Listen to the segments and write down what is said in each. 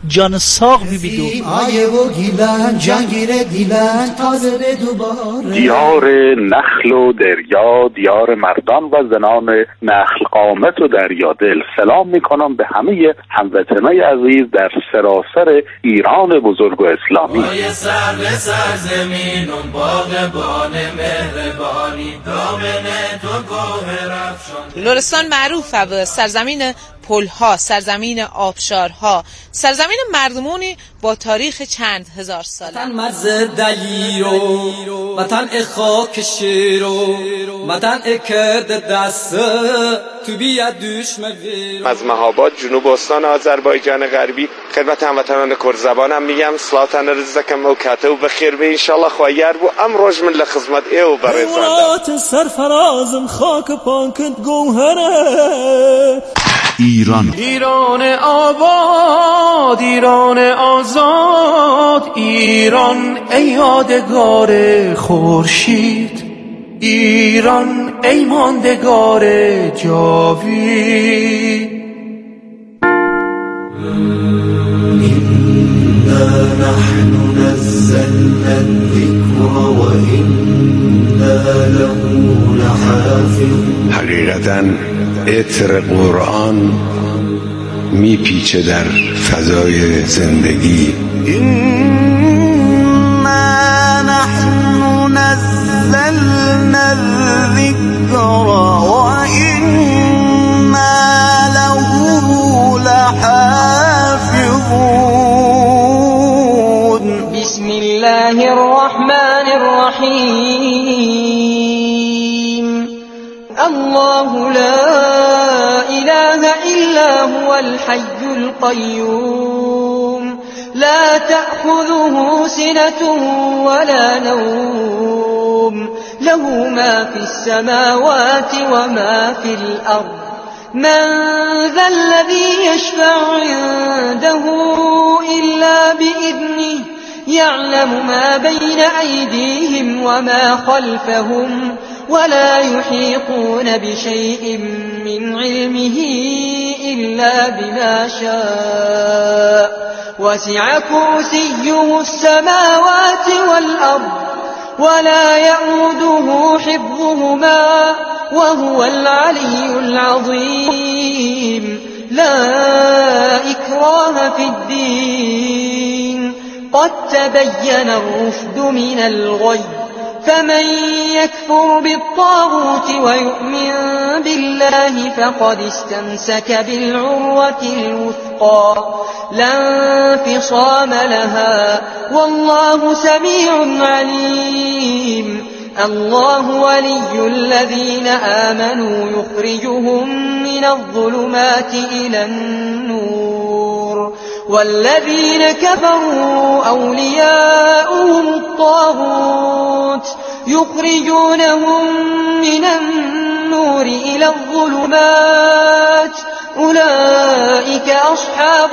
جان ساق بیدو. دیار نخل و دریا، دیار مردان و زنان نخل قامت و دریا دل. سلام میکنم به همه هموطنای عزیز در سراسر ایران بزرگ و اسلامی. سر به سرزمین و باغبان مهربانی، دامن تو گوهر افشان. لرستان معروفه به سرزمین پلها، سرزمین آبشارها، سرزمین مردمونی با تاریخ چند هزار ساله. وطن مرز دلیرو، وطن خاک شیرو، وطن کرد دست تو بیاد دشمن ویرو. از مهاباد جنوب استان آذربایجان غربی خدمت هموطنان کرد میگم سلامتان رزقکم و کاتو بخیر به انشالله خوایر بو ام روز من لخدمت ایو برزنده سرفرازم خاک پاکت گوهره. ایران آباد، ایران آزاد، ایران ای یادگار خورشید، ایران ای ماندگار جاوید. إنا نحن نزلنا الذكر وإنا له لحافظون. حقیقتاً عطر قرآن میپیچه در فضای زندگی. إنا نحن نزلنا الذكر وإنا له لحافظون. بسم الله الرحمن الرحيم. الله لا إله إلا هو الحي القيوم لا تأخذه سنة ولا نوم له ما في السماوات وما في الأرض. من ذا الذي يشفع عنده إلا بإذنه يعلم ما بين أيديهم وما خلفهم ولا يحيطون بشيء من علمه إلا بما شاء. وسع كرسيه السماوات والأرض ولا يؤوده حفظهما وهو العلي العظيم. لا إكراه في الدين قد تبين الرشد من الغي. فمن يكفر بالطاغوت ويؤمن بالله فقد استمسك بالعروة الوثقى لا انفصام لها والله سميع عليم. الله ولي الذين آمنوا يخرجهم من الظلمات إلى النور والذين كفروا أولياؤهم الطاغوت يخرجونهم من النور إلى الظلمات أولئك أصحاب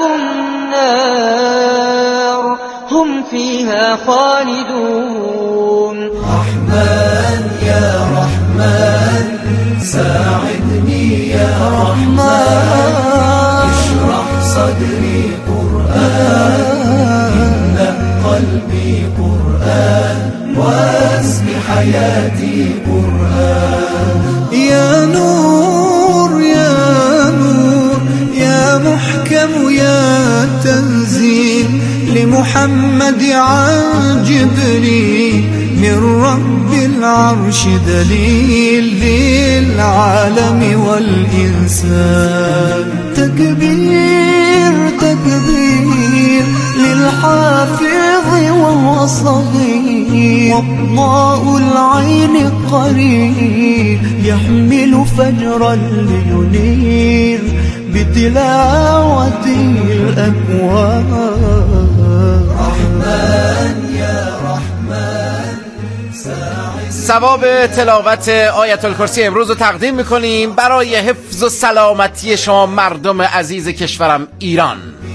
النار هم فيها خالدون. رحمن يا رحمن ساعدني يا رحمن اشرح صدري قرآن املأ قلبي قرآن واسم حياتي قرآن. يا نور يا نور يا محكم يا تنزيل لمحمد عن جبريل من رب العرش دليل للعالم والإنسان. تكبير تكبير للحافظ وهو صغير وضاء العين قرير يحمل فجرا لينير بتلاوته الأكوان. رحمن يا رحمن ثواب تلاوت آیت الکرسی امروز رو تقدیم میکنیم برای حفظ و سلامتی شما مردم عزیز کشورم ایران.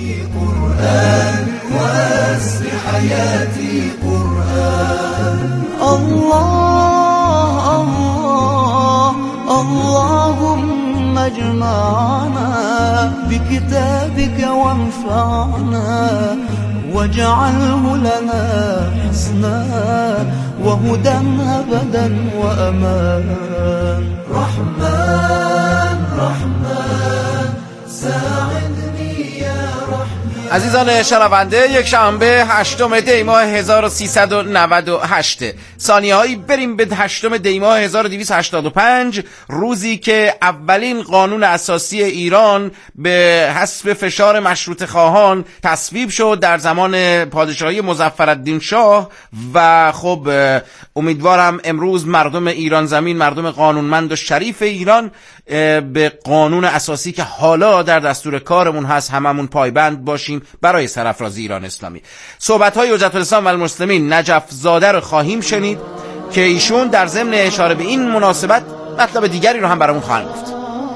الله الله اللهم اجمعنا بكتابك وانفعنا واجعله لنا حسنا وهدى أبدا وأمان. رحمن رحمن ساعدني يا رحمن. عزیزان شنونده، یک شنبه 8 دی ماه 1398 ثانیه‌هایی بریم به 8 دی ماه 1285، روزی که اولین قانون اساسی ایران به حسب فشار مشروطه خواهان تصویب شد در زمان پادشاهی مظفرالدین شاه. و خب امیدوارم امروز مردم ایران زمین، مردم قانونمند و شریف ایران به قانون اساسی که حالا در دستور کارمون هست هممون پایبند باشیم برای سرافرازی ایران اسلامی. صحبت‌های حجت الاسلام و المسلمین نجف زاده رو خواهیم شنید که ایشون در ضمن اشاره به این مناسبت مطلب دیگری رو هم برامون خواهند گفت.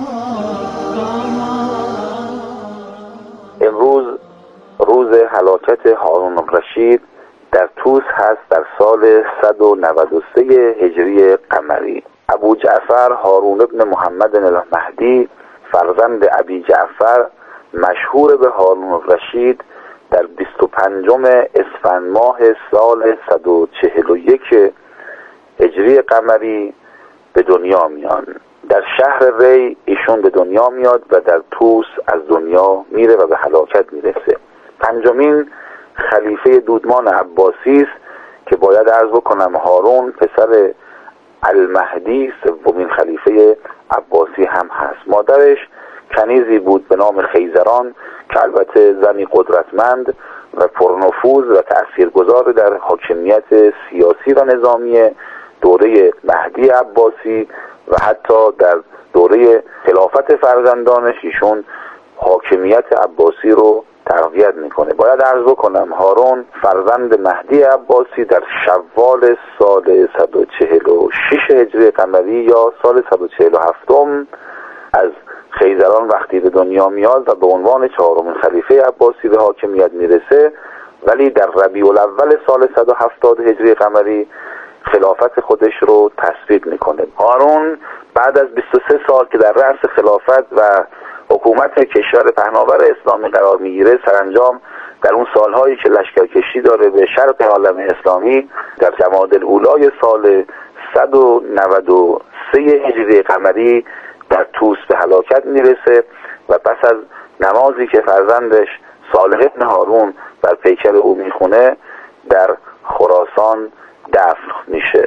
امروز روز هلاکت هارون الرشید در طوس هست در سال 193 هجری قمری. ابو جعفر هارون ابن محمد المهدی فرزند ابی جعفر مشهور به هارون الرشید در 25 اسفند ماه سال 141 هجری قمری به دنیا میان. در شهر ری ایشون به دنیا میاد و در طوس از دنیا میره و به هلاکت میرسه. پنجمین خلیفه دودمان عباسی است که باید عرض بکنم هارون پسر المهدی سومین خلیفه عباسی هم هست. مادرش کنیزی بود به نام خیزران که البته زنی قدرتمند و پرنفوذ و تأثیرگذار در حاکمیت سیاسی و نظامی دوره مهدی عباسی و حتی در دوره خلافت فرزندانش ایشون حاکمیت عباسی رو تقویت میکنه. باید عرض بکنم هارون فرزند مهدی عباسی در شوال سال 146 هجری قمری یا سال 147 از خیزران وقتی به دنیا میاد و به عنوان 4مین خلیفه عباسی به حاکمیت میرسه، ولی در ربیع الاول سال 170 هجری قمری خلافت خودش رو تثبیت میکنه. هارون بعد از 23 سال که در رأس خلافت و حکومت کشور پهناور اسلامی قرار میگیره، سرانجام در اون سالهایی که لشکرکشی داره به شرق عالم اسلامی در جمادی الاولی سال 193 هجری قمری در طوس به هلاکت میرسه و پس از نمازی که فرزندش صالح ابن هارون بر پیکر او میخونه در خراسان دفن میشه.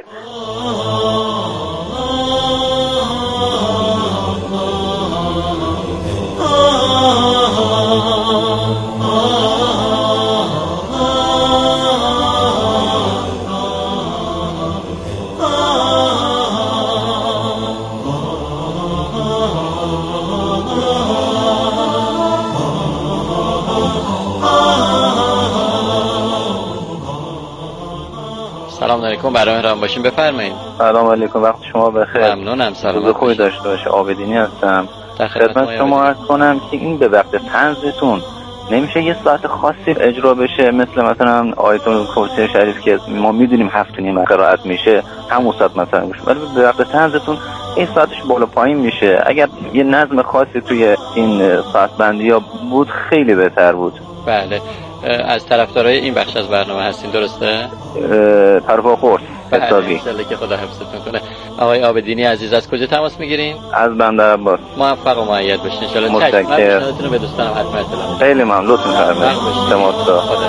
سلام علیکم، برای مهربان باشین بفرمایید. سلام علیکم، وقت شما بخیر. ممنونم. سلام. روز خوبی داشته باشه. عابدینی هستم. خدمت شما عرض کنم که این به وقت طنزتون نمیشه یه ساعت خاصی اجرا بشه مثلا آیت الکرسی شریف که ما میدونیم 7:30 قرائت میشه همون ساعت مثلا بشه، ولی به وقت طنزتون این ساعتش بالا پایین میشه. اگر یه نظم خاصی توی این ساعت بندی ها بود خیلی بهتر بود. بله، از طرفدارای این بخش از برنامه هستین درسته؟ طرفا خورد حسابی. انشالله که خدا حفظتون کنه. آقای عابدینی عزیز از کجا تماس میگیرین؟ از بندر عباس. موفق و مؤید باشین انشالله. متشکرم. پیشنهادتون رو به دوستانم حتما اطلاع بدید. خیلی ممنون، لطف می‌فرمایید. خدا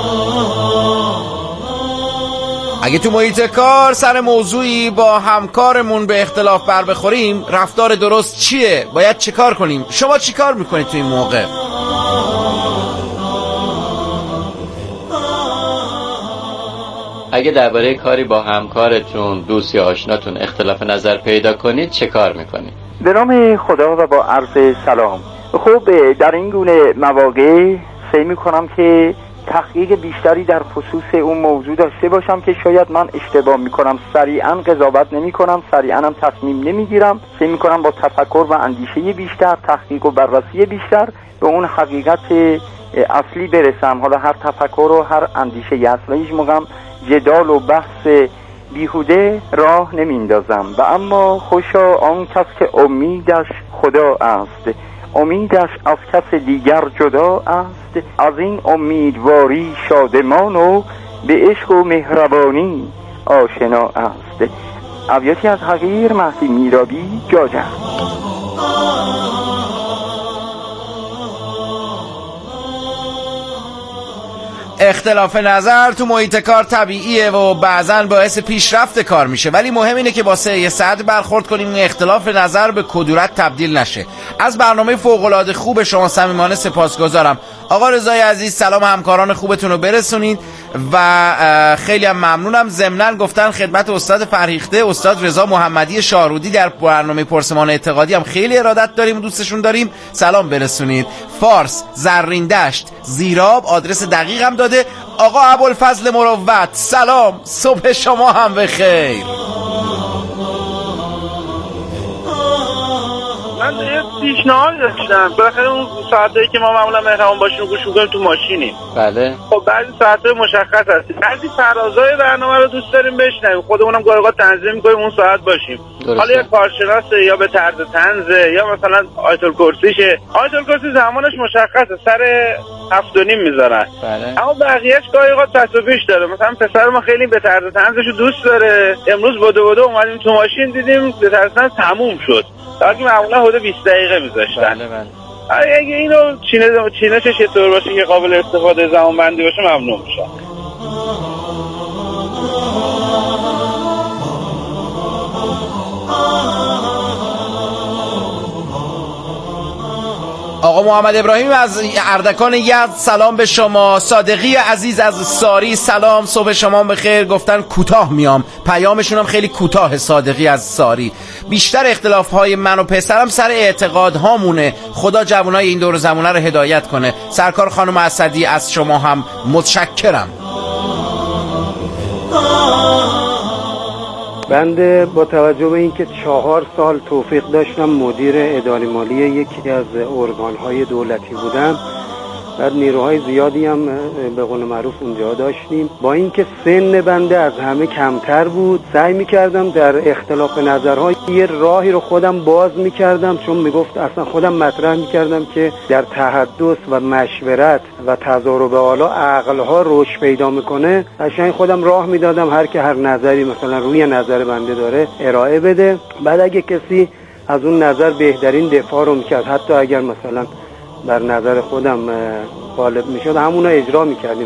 اگه تو محیط کار سر موضوعی با همکارمون به اختلاف بر بخوریم، رفتار درست چیه؟ باید چه کار کنیم؟ شما چی کار میکنید تو این موقع؟ اگه درباره کاری با همکارتون، دوست یا آشناتون اختلاف نظر پیدا کنید چه کار میکنید؟ به نام خدا و با عرض سلام. خب در این گونه مواقع سعی میکنم که تحقیق بیشتری در خصوص اون موضوع داشته باشم که شاید من اشتباه میکنم. سریعا قضاوت نمیکنم، سریعا هم تصمیم نمیگیرم. سعی میکنم با تفکر و اندیشه بیشتر، تحقیق و بررسی بیشتر به اون حقیقت اصلی برسم. حالا هر تفکر و هر اندیشه اصلی هیچ موقع جدال و بحث بیهوده راه نمیندازم. و اما خوشا آن کس که امیدش خدا است. امیدش از کس دیگر جدا است. از این امیدواری شادمان و به عشق و مهربانی آشنا است. ابیاتی از حقیر مهدی میرابی گاجه. اختلاف نظر تو محیط کار طبیعیه و بعضن باعث پیشرفت کار میشه، ولی مهم اینه که با سعادت برخورد کنیم این اختلاف نظر به کدورت تبدیل نشه. از برنامه فوق‌العاده خوب شما صمیمانه سپاسگزارم. آقا رضای عزیز سلام همکاران خوبتون رو برسونید و خیلی هم ممنونم. ضمناً گفتن خدمت استاد فرهیخته، استاد رضا محمدی شاهرودی در برنامه پرسمان اعتقادی هم خیلی ارادت داریم و دوستشون داریم، سلام برسونید. فارس، زرین دشت، زیراب آدرس دقیقم داده. آقا ابوالفضل مروت سلام، صبح شما هم بخیر. من یه پیشنهاد داشتم. بالاخره اون ساعتایی که ما معمولا مهربان باشیم گوش می‌کنیم تو ماشینیم. بله. خب بعضی ساعت‌های مشخص هست. بعضی فرازهای برنامه رو دوست داریم بشنویم. خودمونم گاهی اوقات تنظیم می‌کنیم اون ساعت باشیم. حالا یا کارشناسه یا به طرز طنزه یا مثلا آیت الکرسیشه. آیت الکرسی زمانش مشخصه، سر 7:30 میذارن. بله. اما بقیه‌اش گاهی اوقات پس و پیش داره. مثلا پسر ما خیلی به طرز طنزشو دوست داره. امروز بدو اومدیم تو ماشین دیدیم به طرز طنز تموم شد. که معمولا حدود 20 دقیقه میذاشتن. بله بله. اگه اینو چینشش یه طور باشه که قابل استفاده زمان بندی باشه ممنون میشم. آقا محمد ابراهیم از اردکان یزد سلام به شما. صادقی عزیز از ساری سلام، صبح شما بخیر. گفتن کوتاه میام، پیامشون هم خیلی کوتاه. صادقی از ساری. بیشتر اختلافهای من و پسرم سر اعتقادهامونه. خدا جوانای این دور زمانه رو هدایت کنه. سرکار خانم اسدی از شما هم متشکرم. بنده با توجه به اینکه 4 سال توفیق داشتم مدیر اداره مالی یکی از ارگان‌های دولتی بودم، بعد نیروهای زیادی هم به قول معروف اونجا داشتیم. با اینکه سن بنده از همه کمتر بود، سعی می‌کردم در اختلاف نظرها یه راهی رو خودم باز می‌کردم، چون میگفت اصلا خودم مطرح می‌کردم که در تحدث و مشورت و تضارب آلا عقل‌ها رشد پیدا می‌کنه. قشنگ خودم راه میدادم هر که هر نظری مثلا روی نظر بنده داره ارائه بده. بعد اگه کسی از اون نظر بهترین دفاع رو می‌کرد، حتی اگر مثلا بر نظر خودم غالب میشد، همون رو اجرا میکردیم.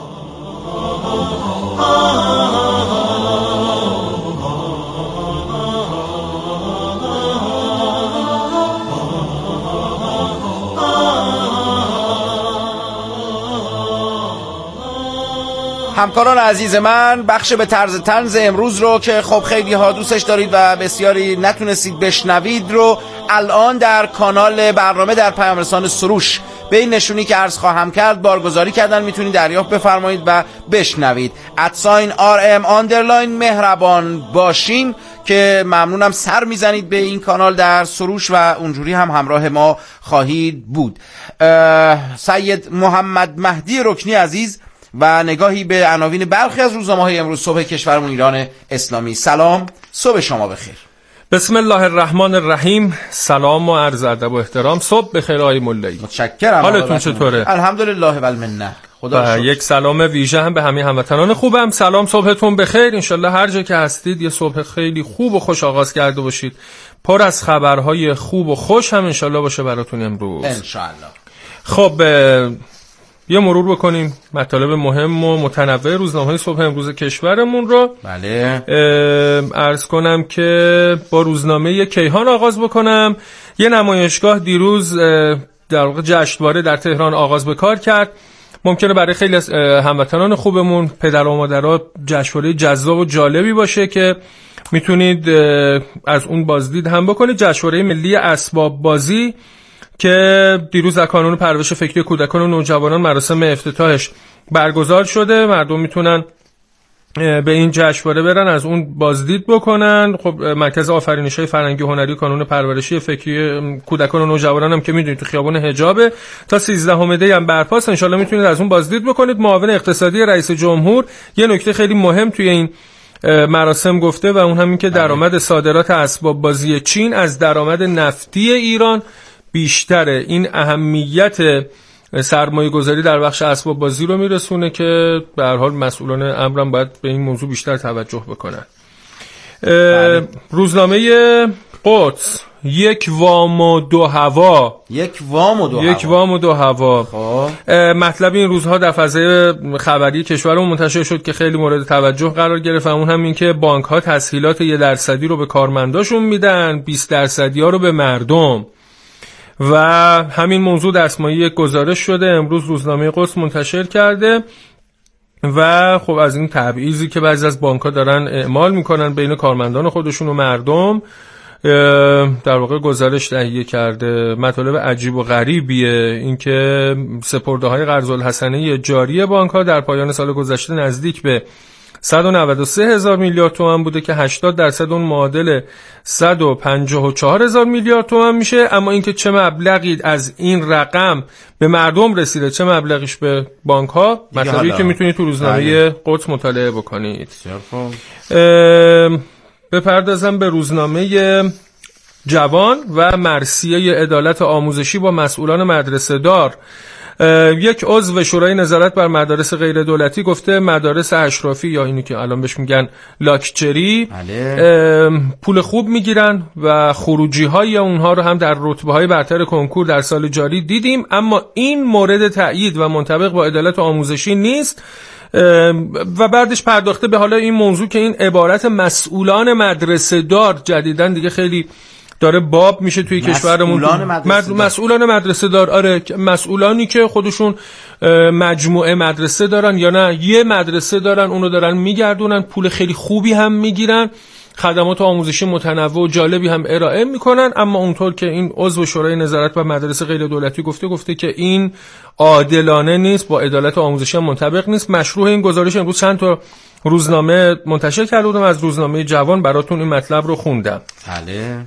همکاران عزیز من، بخش به طرز طنز امروز رو که خب خیلی ها دوستش دارید و بسیاری نتونستید بشنوید رو الان در کانال برنامه در پیام رسان سروش به این نشونی که عرض خواهم کرد بارگذاری کردن، میتونید دریافت بفرمایید و بشنوید. @RM_ مهربان باشین که ممنونم سر میزنید به این کانال در سروش و اونجوری هم همراه ما خواهید بود. سید محمد مهدی رکنی عزیز و نگاهی به عناوین برخی از روزنامه‌های امروز صبح کشورمون ایران اسلامی. سلام، صبح شما بخیر. بسم الله الرحمن الرحیم. سلام و عرض ادب و احترام. صبح بخیر آقای ملایی. متشکرم. حالتون چطوره؟ الحمدلله و المنه. خدا یک سلام ویژه هم به همه هموطنان خوبم. سلام، صبحتون بخیر. انشالله هر جا که هستید یه صبح خیلی خوب و خوش آغاز کرده باشید. پر از خبرهای خوب و خوش هم انشالله باشه براتون امروز. انشالله. خب یه مرور بکنیم مطالب مهم و متنوع روزنامه‌های صبح امروز کشورمون رو. بله. عرض کنم که با روزنامه کیهان آغاز بکنم. یه نمایشگاه دیروز در واقع جشنواره در تهران آغاز به کار کرد. ممکنه برای خیلی از هموطنان خوبمون، پدر و مادرها، جشنواره جذاب و جالبی باشه که میتونید از اون بازدید هم بکنید. جشنواره ملی اسباب بازی که دیروز در کانون پرورش فکری کودکان و نوجوانان مراسم افتتاحش برگزار شده. مردم میتونن به این جشنواره برن، از اون بازدید بکنن. خب مرکز آفرینش‌های فرهنگی و هنری کانون پرورشی فکری کودکان و نوجوانان هم که میدونید تو خیابان حجاب تا 13 دی هم برپاست. ان شاءالله میتونید از اون بازدید بکنید. معاون اقتصادی رئیس جمهور یه نکته خیلی مهم توی این مراسم گفته و اون همین که درآمد صادرات اسباب بازی چین از درآمد نفتی ایران بیشتره. این اهمیت سرمایه گذاری در بخش اسباب بازی رو میرسونه که به هر حال مسئولان امرم باید به این موضوع بیشتر توجه بکنن. روزنامه قدس، یک وام و دو هوا. مطلب این روزها در فضای خبری کشورمون منتشر شد که خیلی مورد توجه قرار گرفت. اون هم این که بانک ها تسهیلات 1% رو به کارمنداشون میدن، 20% ها رو به مردم. و همین موضوع دستمایه یک گزارش شده امروز روزنامه قدس منتشر کرده و خب از این تبعیضی که بعضی از بانک‌ها دارن اعمال میکنن بین کارمندان خودشون و مردم در واقع گزارش تهیه کرده. مطالب عجیب و غریبیه این که سپرده‌های قرض الحسنه جاری بانک‌ها در پایان سال گذشته نزدیک به 193,000 میلیارد تومان بوده که 80% اون معادل 154,000 میلیارد تومان میشه. اما اینکه چه مبلغی از این رقم به مردم رسیده چه مبلغیش به بانک ها مطلبی که میتونید تو روزنامه قدس مطالعه بکنید. بپردازم به روزنامه جوان و مرثیه عدالت آموزشی با مسئولان مدرسه دار. یک عضو شورای نظارت بر مدارس غیر دولتی گفته مدارس اشرافی یا اینی که الان بهش میگن لاکچری پول خوب میگیرن و خروجی های اونها رو هم در رتبه های برتر کنکور در سال جاری دیدیم، اما این مورد تأیید و منطبق با عدالت آموزشی نیست. و بعدش پرداخته به حالا این موضوع که این عبارت مسئولان مدرسه دار جدیدن دیگه خیلی داره باب میشه توی کشورمون. مسئولان مدرسه دار، آره، مسئولانی که خودشون مجموعه مدرسه دارن یا نه یه مدرسه دارن اونو دارن میگردونن، پول خیلی خوبی هم میگیرن، خدمات آموزشی متنوع و جالبی هم ارائه میکنن، اما اونطور که این عضو شورای نظارت بر مدارس غیر دولتی گفته که این عادلانه نیست، با عدالت آموزشی هم منطبق نیست. مشروع این گزارش امروز چند تا روزنامه منتشر کرده بودم، از روزنامه جوان براتون این مطلب رو خوندم. بله.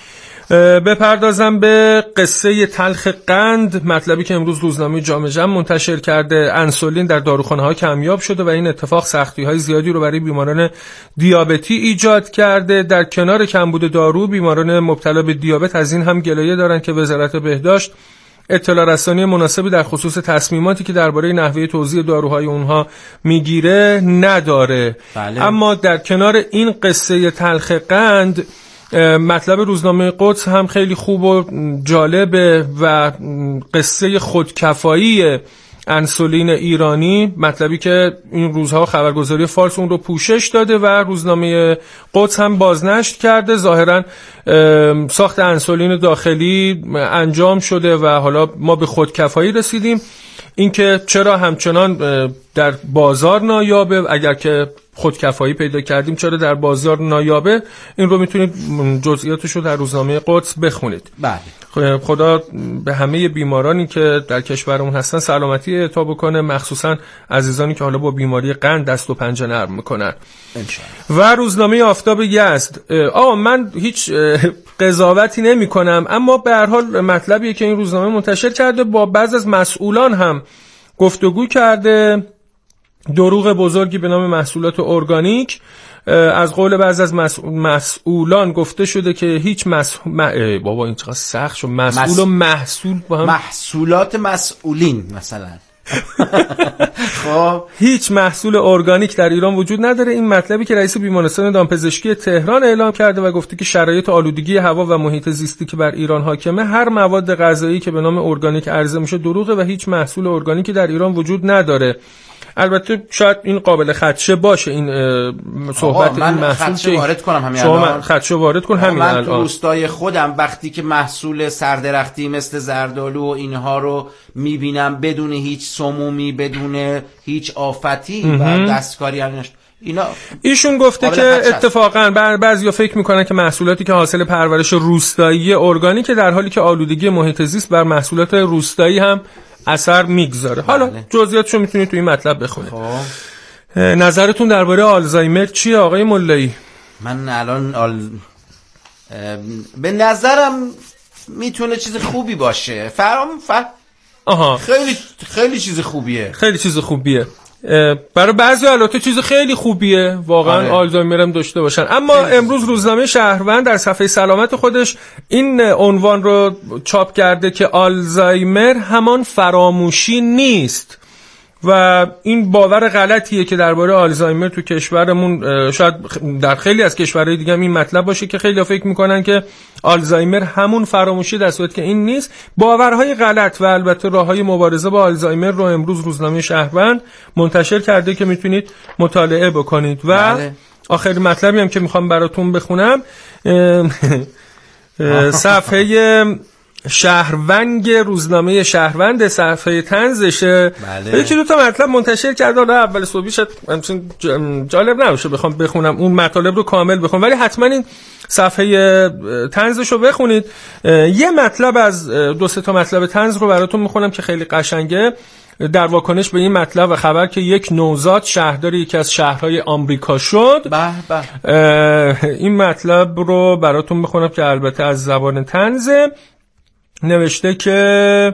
بپردازم به قصه تلخ قند، مطلبی که امروز روزنامه جامعه جمع منتشر کرده. انسولین در داروخانه‌ها کمیاب شده و این اتفاق سختی‌های زیادی رو برای بیماران دیابتی ایجاد کرده. در کنار کمبود دارو، بیماران مبتلا به دیابت از این هم گلایه دارن که وزارت بهداشت اطلاع رسانی مناسبی در خصوص تصمیماتی که درباره نحوه توزیع داروهای اونها میگیره نداره. بله. اما در کنار این قصه تلخ قند، مطلب روزنامه قدس هم خیلی خوب و جالبه و قصه خودکفایی انسولین ایرانی، مطلبی که این روزها خبرگزاری فارس اون رو پوشش داده و روزنامه قدس هم بازنشر کرده. ظاهرا ساخت انسولین داخلی انجام شده و حالا ما به خودکفایی رسیدیم. اینکه چرا همچنان در بازار نایابه، اگر که خودکفایی پیدا کردیم چرا در بازار نایابه، این رو میتونید جزئیاتش رو در روزنامه قدس بخونید. بله. خدا به همه بیمارانی که در کشورمون هستن سلامتی اعطا بکنه، مخصوصا عزیزانی که حالا با بیماری قند دست و پنجه نرم میکنن انشاءالله. و روزنامه آفتاب یزد، من هیچ قضاوتی نمی کنم، اما به هر حال مطلبیه که این روزنامه منتشر کرده، با بعض از مسئولان هم گفتگو کرده. دروغ بزرگی به نام محصولات ارگانیک، از قول بعض از مسئولان گفته شده که هیچ بابا این چقدر سخت شد، مسئول و محصول با هم، محصولات مسئولین مثلا خب هیچ محصول ارگانیک در ایران وجود نداره. این مطلبی که رئیس بیمارستان دامپزشکی تهران اعلام کرده و گفته که شرایط آلودگی هوا و محیط زیستی که بر ایران حاکمه، هر مواد غذایی که به نام ارگانیک عرضه میشه دروغه و هیچ محصول ارگانیکی در ایران وجود نداره. البته شاید این قابل خدشه باشه این صحبت این محصول که وارد کنم همین الان، خدشه وارد کن همین الان. من تو روستای خودم وقتی که محصول سردرختی مثل زردآلو و اینها رو میبینم بدون هیچ سمومی، بدون هیچ آفتی و دستکاری ایشون گفته که اتفاقا بعضیا فکر میکنن که محصولاتی که حاصل پرورش روستایی ارگانیکه، در حالی که آلودگی محیط زیست بر محصولات روستایی هم اثر میگذاره. حالا جزئیاتشو میتونید تو این مطلب بخونید. نظرتون درباره آلزایمر چیه آقای ملایی؟ من الان به نظرم میتونه چیز خوبی باشه. خیلی چیز خوبیه. خیلی چیز خوبیه. برای بعضی البته چیز خیلی خوبیه واقعا آلزایمر هم داشته باشن. اما امروز روزنامه شهروند در صفحه سلامت خودش این عنوان رو چاپ کرده که آلزایمر همان فراموشی نیست و این باور غلطیه که درباره آلزایمر تو کشورمون، شاید در خیلی از کشورهای دیگه هم این مطلب باشه که خیلی فکر میکنن که آلزایمر همون فراموشی، در صورتی که این نیست. باورهای غلط و البته راههای مبارزه با آلزایمر رو امروز روزنامه شهروند منتشر کرده که میتونید مطالعه بکنید. و آخرین مطلبی هم که میخوام براتون بخونم صفحه شهرونگ روزنامه شهروند، صفحه طنزشه. یکی دو تا مطلب منتشر کرده، حالا اول صبحی شاید جالب نباشه بخوام بخونم اون مطالب رو کامل بخونم، ولی حتما این صفحه طنزش رو بخونید. یه مطلب از دو سه تا مطلب طنز رو براتون میخونم که خیلی قشنگه در واکنش به این مطلب و خبر که یک نوزاد شهردار یکی از شهرهای آمریکا شد. این مطلب رو براتون میخونم که البته از زبان طنزه. نوشته که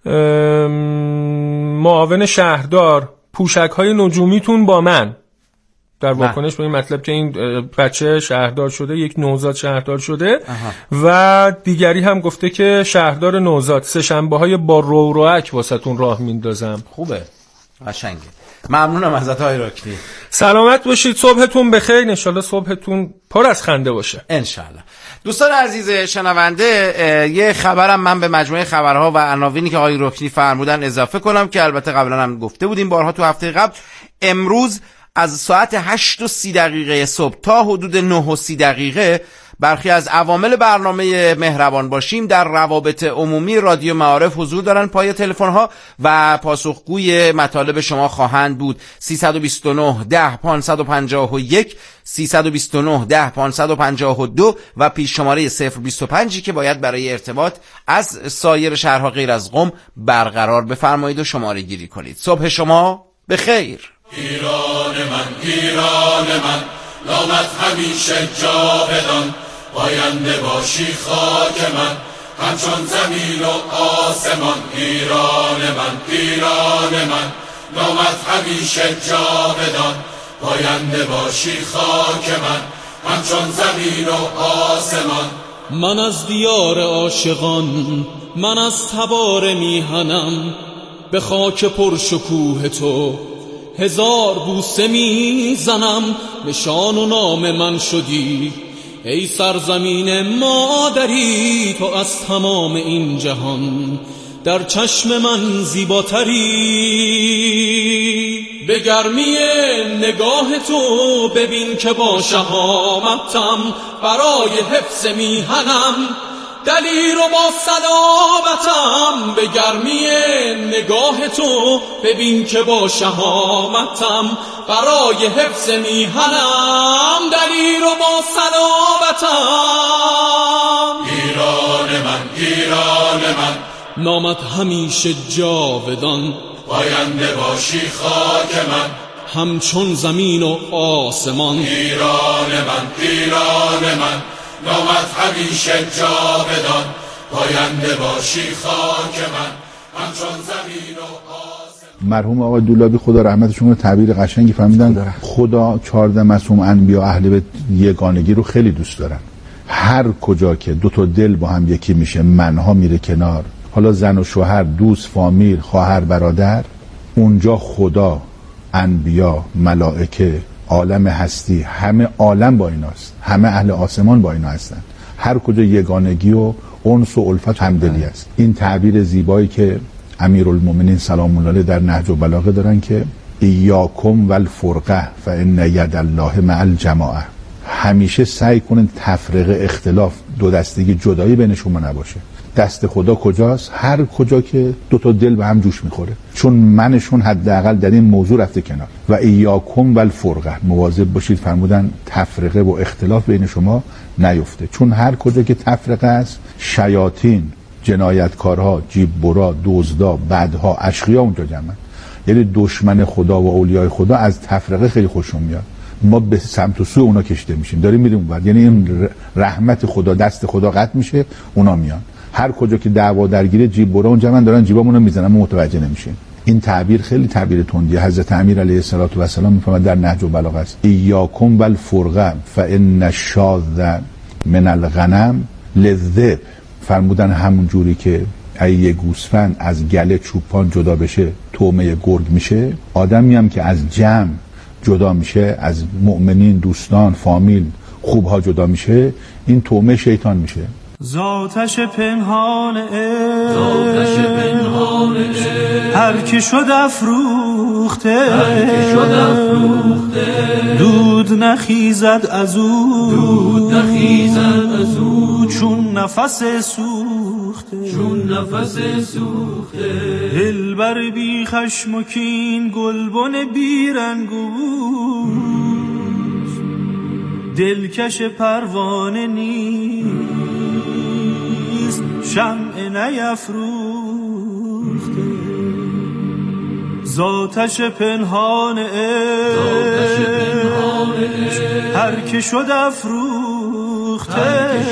معاون شهردار، پوشک‌های نجومیتون با من، در واکنش به این مطلب که این بچه شهردار شده، یک نوزاد شهردار شده. و دیگری هم گفته که شهردار نوزاد، سه شنبه‌های با روروک واسهتون راه میندازم. خوبه، قشنگه. ممنونم ازت آقای رکنی. سلامت باشید، صبحتون بخیر، ان شاءالله صبحتون پر از خنده باشه ان شاءالله. دوستان عزیز شنونده، یه خبرم من به مجموعه خبرها و عناوینی که آقای رکنی فرمودن اضافه کنم که البته قبلا هم گفته بودیم بارها تو هفته قبل. امروز از ساعت 8:30 صبح تا حدود 9:30 برخی از عوامل برنامه مهربان باشیم در روابط عمومی رادیو معارف حضور دارن پای تلفن‌ها و پاسخگوی مطالب شما خواهند بود. 329 10 551 329 10 552 و پیش شماره 025 که باید برای ارتباط از سایر شهرها غیر از قم برقرار بفرمایید و شماره گیری کنید. صبح شما بخیر. ایران من نامت همیشه جاودان، پاینده باشی خاک من همچون زمین و آسمان. ایران من نامت همیشه جاودان، پاینده باشی خاک من همچون زمین و آسمان. من از دیار عاشقان، من از تبار میهنم، به خاک پرشکوه تو هزار بوسه میزنم. نشان و نام من شدی ای سرزمین مادری، تو از تمام این جهان در چشم من زیباتری. به گرمی نگاه تو ببین که با شهامتم برای حفظ میهنم، دلیر و با صلابتم. به گرمی نگاه تو ببین که با شهامتم برای حفظ میهنم، دلیر و با صلابتم. ایران من نامت همیشه جاودان، پاینده باشی خاک من همچون زمین و آسمان. ایران من نامت همیشه جاودان، پاینده باشی خاک من همچون زمین و آسمان. مرحوم آقای دولابی خدا رحمتشون رو تعبیر قشنگی فهمیدن. خدا 14 معصوم انبیا اهل بیت یگانگی رو خیلی دوست دارن. هر کجا که دو تا دل با هم یکی میشه، منها میره کنار، حالا زن و شوهر، دوست، فامیل، خواهر، برادر، اونجا خدا، انبیا، ملائکه، عالم هستی، همه عالم با ایناست، همه اهل آسمان با اینا هستن. هر کجا یگانگی و انس و الفت و همدلی است. این تعبیر زیبایی که امیرالمومنین سلام الله علیه در نهج البلاغه دارن که ایاکم والفرقه فان ید الله مع الجماعه. همیشه سعی کنین تفرقه، اختلاف، دو دستگی، جدایی بین شما نباشه. دست خدا کجاست؟ هر کجا که دو تا دل به هم جوش میخوره، چون منشون حداقل در این موضوع رفته کنار. و ایاکم والفرقه، مواظب باشید فرمودن تفرقه و اختلاف بین شما نیفته، چون هر کجا که تفرقه است، شیاطین، جنایتکارها، جیب برا، دزدا، بدها، اشقیا اونجا جمعن. یعنی دشمن خدا و اولیای خدا از تفرقه خیلی خوششون میاد. ما به سمت و سوی اونا کشیده میشیم، داریم میریم اونور. یعنی این رحمت خدا، دست خدا قطع میشه، اونا میان. هر کجا که دعوا درگیره، جیب برا اونجا من دارن جیبامونو میزنن، ما متوجه نمیشیم. این تعبیر خیلی تعبیر تندیه. حضرت امیر علیه السلام میفرماید در نهج البلاغه است ایاکم والفرقه فان الشاذ من الغنم للذئب. فرمودن همون جوری که یه گوسفند از گله چوپان جدا بشه طعمه گرگ میشه، آدمی هم که از جمع جدا میشه، از مؤمنین، دوستان، فامیل، خوبها جدا میشه، این طعمه شیطان میشه. ذاتش پنهان هر که شد افروخته دود نخیزد از او چون نفس سوخته دلبر بی خشم و کین گلبن بی رنگ و بوست دلکش پروانه نیست شمع نیفروخته ذاتش پنهان هر که شد افروخته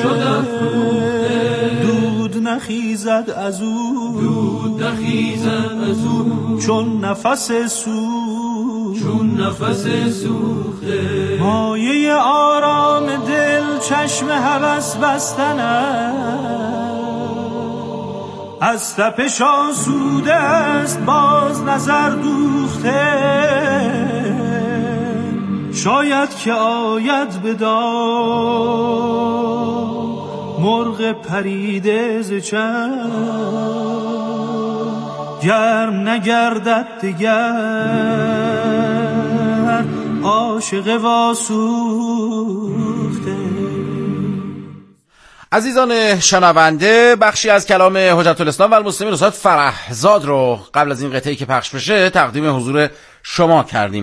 دود نخیزد از او چون نفس سوخته مایه آرام دل چشم هوس بستن از تپش آسوده است باز نظر دوخته شاید که آید به دام مرغ پریده ز چشم گرم نگردد دگر عاشق واسوخته. عزیزان شنونده، بخشی از کلام حجت الاسلام و المسلمین استاد فرحزاد رو قبل از این قطعه‌ای که پخش بشه تقدیم حضور شما کردیم.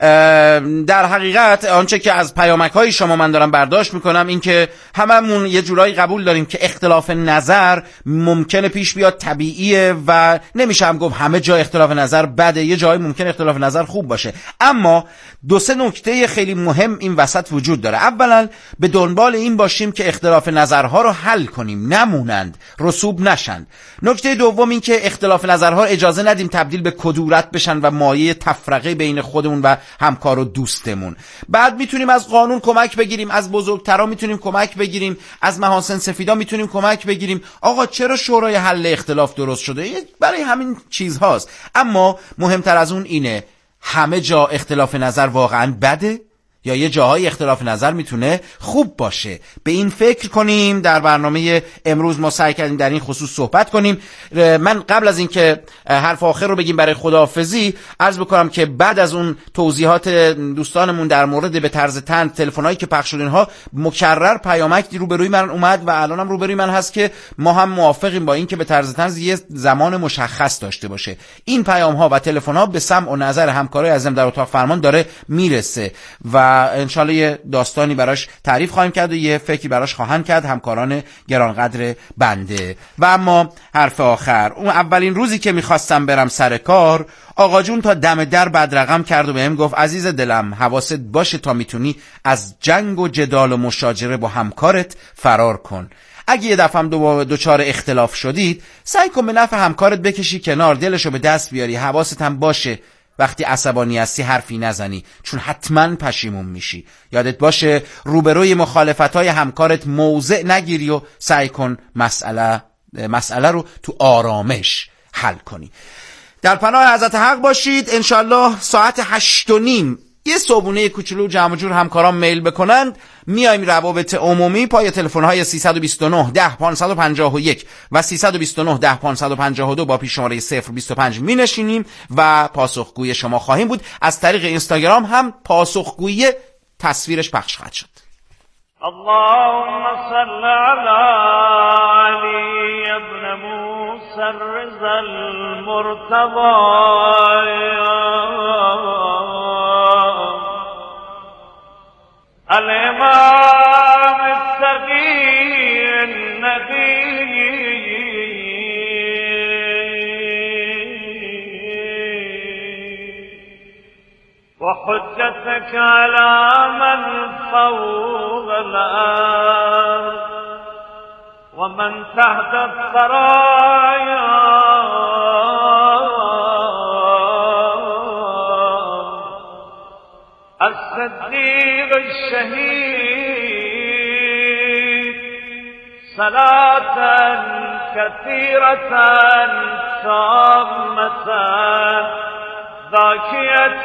در حقیقت آنچه که از پیامک‌های شما من دارم برداشت میکنم این که هممون یه جورایی قبول داریم که اختلاف نظر ممکنه پیش بیاد، طبیعیه و نمیشه هم گفت همه جا اختلاف نظر بده، یه جایی ممکنه اختلاف نظر خوب باشه. اما دو سه نکته خیلی مهم این وسط وجود داره. اولا به دنبال این باشیم که اختلاف نظرها رو حل کنیم، نمونند، رسوب نشند. نکته دوم این که اختلاف نظرها اجازه ندیم تبدیل به کدورت بشن و مایه تفرقه بین خودمون و همکار و دوستمون. بعد میتونیم از قانون کمک بگیریم، از بزرگترا میتونیم کمک بگیریم، از محاسن سفیدا میتونیم کمک بگیریم. آقا چرا شورای حل اختلاف درست شده؟ برای همین چیزهاست. اما مهمتر از اون اینه همه جا اختلاف نظر واقعا بده یا یه جاهای اختلاف نظر میتونه خوب باشه؟ به این فکر کنیم. در برنامه امروز ما سعی کردیم در این خصوص صحبت کنیم. من قبل از اینکه حرف آخر رو بگیم برای خداحافظی عرض بکنم که بعد از اون توضیحات دوستانمون در مورد به طرز طنز تلفن‌هایی که پخش شد اینها مکرر پیامک روبروی من اومد و الانم روبروی من هست که ما هم موافقیم با این که به طرز طنز یه زمان مشخص داشته باشه. این پیام‌ها و تلفن‌ها به سمع و نظر همکارای عزیزم در اتاق فرمان داره میرسه و انشالله یه داستانی براش تعریف خواهیم کرد و یه فکری براش خواهند کرد همکاران گرانقدر بنده. و اما حرف آخر، اون اولین روزی که میخواستم برم سر کار آقا جون تا دم در بدرقم کرد و بهم گفت عزیز دلم حواست باشه تا میتونی از جنگ و جدال و مشاجره با همکارت فرار کن. اگه یه دفعه هم دوچار اختلاف شدید سعی کن به نفع همکارت بکشی کنار، دلشو به دست بیاری، حواست هم باشه وقتی عصبانی هستی حرفی نزنی چون حتما پشیمون میشی. یادت باشه روبروی مخالفتای همکارت موضع نگیری و سعی کن مسئله رو تو آرامش حل کنی. در پناه حضرت حق باشید. انشالله ساعت 8:30 یه صبحونه کوچولو جمع جور همکاران میل بکنند میایم روابط عمومی پای تلفن‌های 329 10 551 و 329 10 552 با پیش‌شماره 025 می‌نشینیم و پاسخگوی شما خواهیم بود. از طریق اینستاگرام هم پاسخگویی تصویرش پخش خواهد شد. اللهم صل على علی ابن موسی الرضا المرتضى الإمام التقي النبي وحجتك على من فوق الأرض ومن تحت الثرايا الصديق الشهيد صلاة كثيرة تامة ذاكية